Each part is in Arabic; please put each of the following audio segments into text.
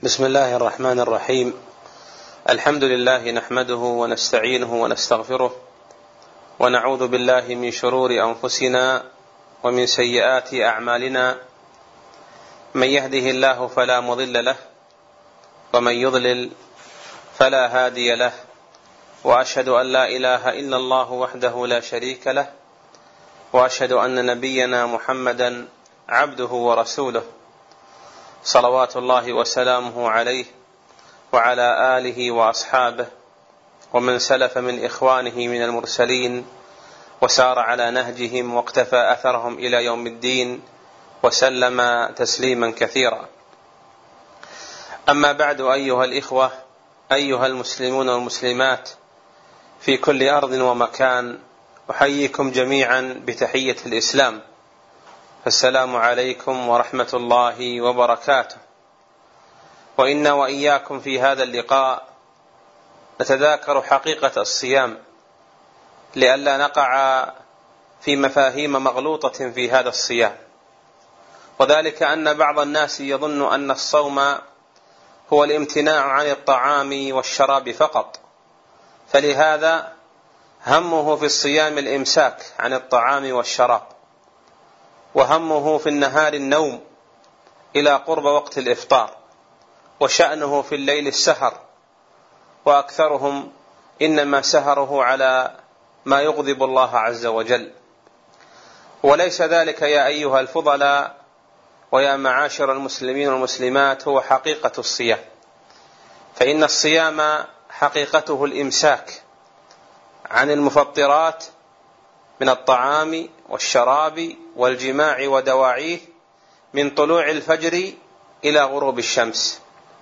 بسم الله الرحمن الرحيم. الحمد لله نحمده ونستعينه ونستغفره ونعوذ بالله من شرور أنفسنا ومن سيئات أعمالنا، من يهده الله فلا مضل له ومن يضلل فلا هادي له، وأشهد أن لا إله إلا الله وحده لا شريك له، وأشهد أن نبينا محمدا عبده ورسوله، صلوات الله وسلامه عليه وعلى آله وأصحابه ومن سلف من إخوانه من المرسلين وسار على نهجهم واقتفى أثرهم إلى يوم الدين وسلم تسليما كثيرا. أما بعد، أيها الإخوة، أيها المسلمون والمسلمات في كل أرض ومكان، أحييكم جميعا بتحية الإسلام، السلام عليكم ورحمة الله وبركاته. وإنا وإياكم في هذا اللقاء نتذاكر حقيقة الصيام لئلا نقع في مفاهيم مغلوطة في هذا الصيام، وذلك أن بعض الناس يظن أن الصوم هو الامتناع عن الطعام والشراب فقط، فلهذا همه في الصيام الإمساك عن الطعام والشراب، وهمه في النهار النوم إلى قرب وقت الإفطار، وشأنه في الليل السهر، وأكثرهم إنما سهره على ما يغضب الله عز وجل. وليس ذلك يا أيها الفضلاء ويا معاشر المسلمين والمسلمات هو حقيقة الصيام، فإن الصيام حقيقته الإمساك عن المفطرات من الطعام والشراب والجماع ودواعيه من طلوع الفجر إلى غروب الشمس،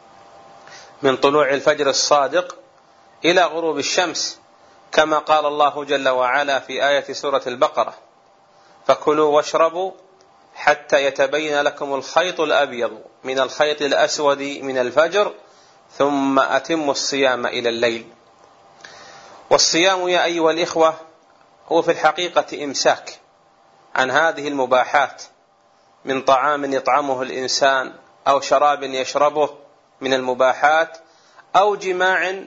من طلوع الفجر الصادق إلى غروب الشمس، كما قال الله جل وعلا في آية سورة البقرة: فكلوا واشربوا حتى يتبين لكم الخيط الأبيض من الخيط الأسود من الفجر ثم أتموا الصيام إلى الليل. والصيام يا أيها الإخوة هو في الحقيقة إمساك عن هذه المباحات من طعام يطعمه الإنسان أو شراب يشربه من المباحات، أو جماع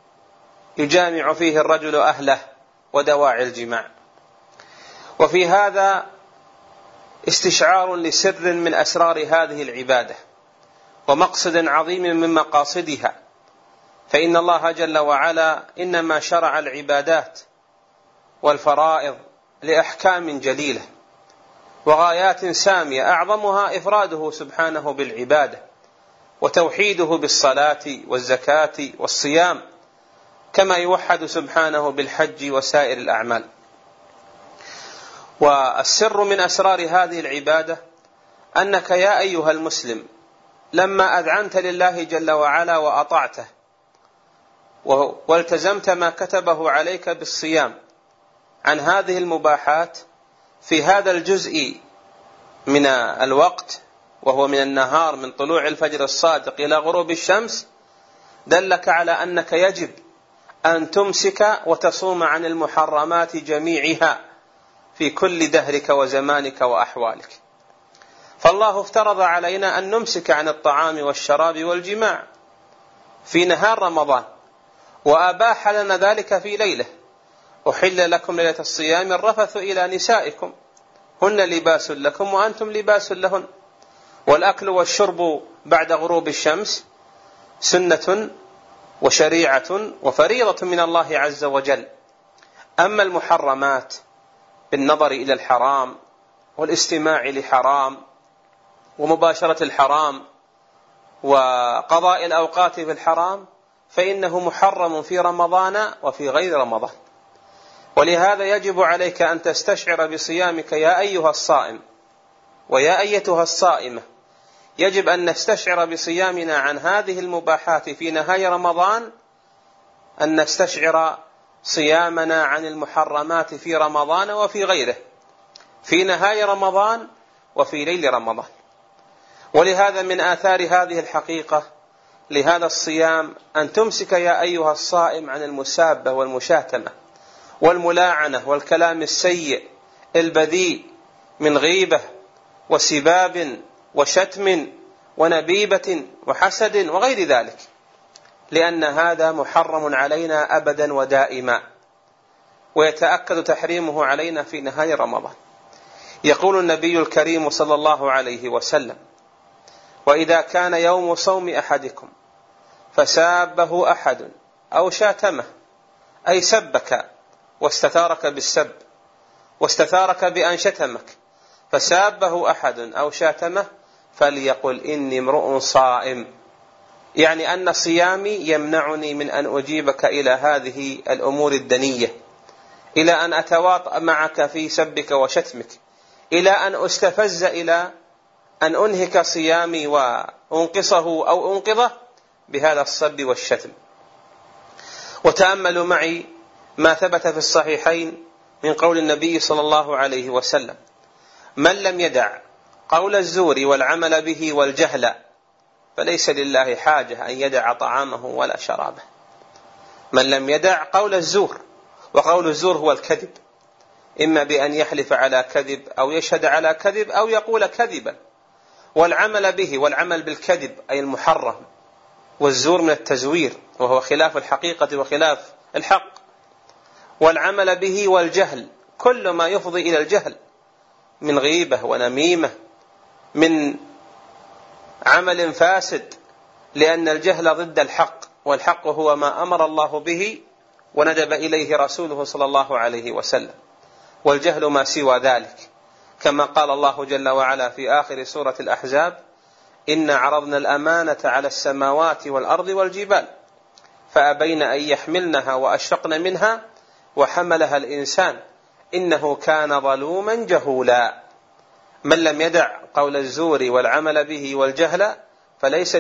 يجامع فيه الرجل أهله ودواعي الجماع. وفي هذا استشعار لسر من أسرار هذه العبادة ومقصد عظيم من مقاصدها، فإن الله جل وعلا إنما شرع العبادات والفرائض لأحكام جليلة وغايات سامية، أعظمها إفراده سبحانه بالعبادة وتوحيده بالصلاة والزكاة والصيام، كما يوحد سبحانه بالحج وسائر الأعمال. والسر من أسرار هذه العبادة أنك يا أيها المسلم لما أذعنت لله جل وعلا وأطعته والتزمت ما كتبه عليك بالصيام عن هذه المباحات في هذا الجزء من الوقت، وهو من النهار من طلوع الفجر الصادق إلى غروب الشمس، دلك على أنك يجب أن تمسك وتصوم عن المحرمات جميعها في كل دهرك وزمانك وأحوالك. فالله افترض علينا أن نمسك عن الطعام والشراب والجماع في نهار رمضان، وأباح لنا ذلك في ليله: أحل لكم ليلة الصيام الرفث إلى نسائكم هن لباس لكم وأنتم لباس لهن. والأكل والشرب بعد غروب الشمس سنة وشريعة وفريضة من الله عز وجل. أما المحرمات بالنظر إلى الحرام والاستماع لحرام ومباشرة الحرام وقضاء الأوقات في الحرام فإنه محرم في رمضان وفي غير رمضان. ولهذا يجب عليك أن تستشعر بصيامك يا أيها الصائم ويا أيتها الصائمة، يجب أن نستشعر بصيامنا عن هذه المباحات في نهاية رمضان أن نستشعر صيامنا عن المحرمات في رمضان وفي غيره، في نهاية رمضان وفي ليل رمضان. ولهذا من آثار هذه الحقيقة لهذا الصيام أن تمسك يا أيها الصائم عن المسابة والمشاتمة والملاعنة والكلام السيء البذيء من غيبة وسباب وشتم ونبيبة وحسد وغير ذلك، لأن هذا محرم علينا أبدا ودائما، ويتأكد تحريمه علينا في نهاية رمضان. يقول النبي الكريم صلى الله عليه وسلم: وإذا كان يوم صوم أحدكم فسابه أحد أو شاتمه، أي سبك واستثارك بالسب، واستثارك بأن شتمك، فسابه أحد أو شاتمه فليقل إني امرؤ صائم، يعني أن صيامي يمنعني من أن أجيبك إلى هذه الأمور الدنية، إلى أن أتواطأ معك في سبك وشتمك، إلى أن أستفز إلى أن أنهك صيامي وأنقصه أو أنقضه بهذا السب والشتم. وتأملوا معي ما ثبت في الصحيحين من قول النبي صلى الله عليه وسلم: من لم يدع قول الزور والعمل به والجهل فليس لله حاجة أن يدع طعامه ولا شرابه. من لم يدع قول الزور، وقول الزور هو الكذب، إما بأن يحلف على كذب أو يشهد على كذب أو يقول كذبا، والعمل به، والعمل بالكذب أي المحرم، والزور من التزوير وهو خلاف الحقيقة وخلاف الحق، والعمل به والجهل كل ما يفضي إلى الجهل من غيبة ونميمة، من عمل فاسد، لأن الجهل ضد الحق، والحق هو ما أمر الله به وندب إليه رسوله صلى الله عليه وسلم، والجهل ما سوى ذلك، كما قال الله جل وعلا في آخر سورة الأحزاب: إنا عرضنا الأمانة على السماوات والأرض والجبال فأبين أن يحملنها وأشفقن منها وحملها الإنسان إنه كان ظلوما جهولا. من لم يدع قول الزور والعمل به والجهل فليس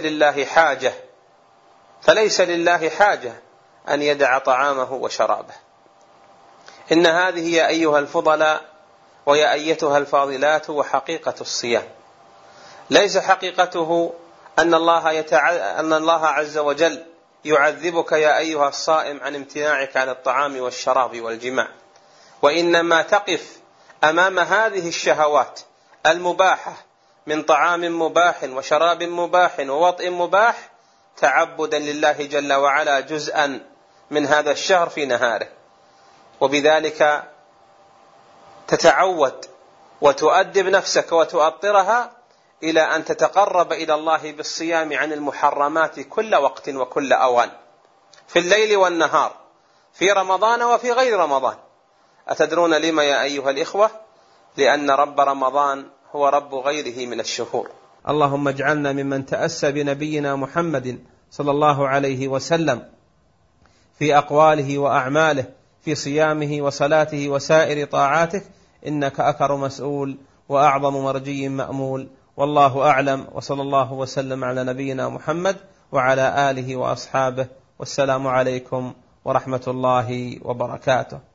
لله حاجة أن يدع طعامه وشرابه. إن هذه يا أيها الفضلاء ويا أيتها الفاضلات وحقيقة الصيام. ليس حقيقته أن الله عز وجل يعذبك يا أيها الصائم عن امتناعك عن الطعام والشراب والجماع، وإنما تقف أمام هذه الشهوات المباحة من طعام مباح وشراب مباح ووطئ مباح تعبدا لله جل وعلا جزءا من هذا الشهر في نهاره، وبذلك تتعود وتؤدب نفسك وتؤطرها إلى أن تتقرب إلى الله بالصيام عن المحرمات كل وقت وكل أوان، في الليل والنهار، في رمضان وفي غير رمضان. أتدرون لما يا أيها الإخوة؟ لأن رب رمضان هو رب غيره من الشهور. اللهم اجعلنا ممن تأسى بنبينا محمد صلى الله عليه وسلم في أقواله وأعماله، في صيامه وصلاته وسائر طاعاتك، إنك أكرم مسؤول وأعظم مرجي مأمول. والله أعلم، وصلى الله وسلم على نبينا محمد وعلى آله وأصحابه، والسلام عليكم ورحمة الله وبركاته.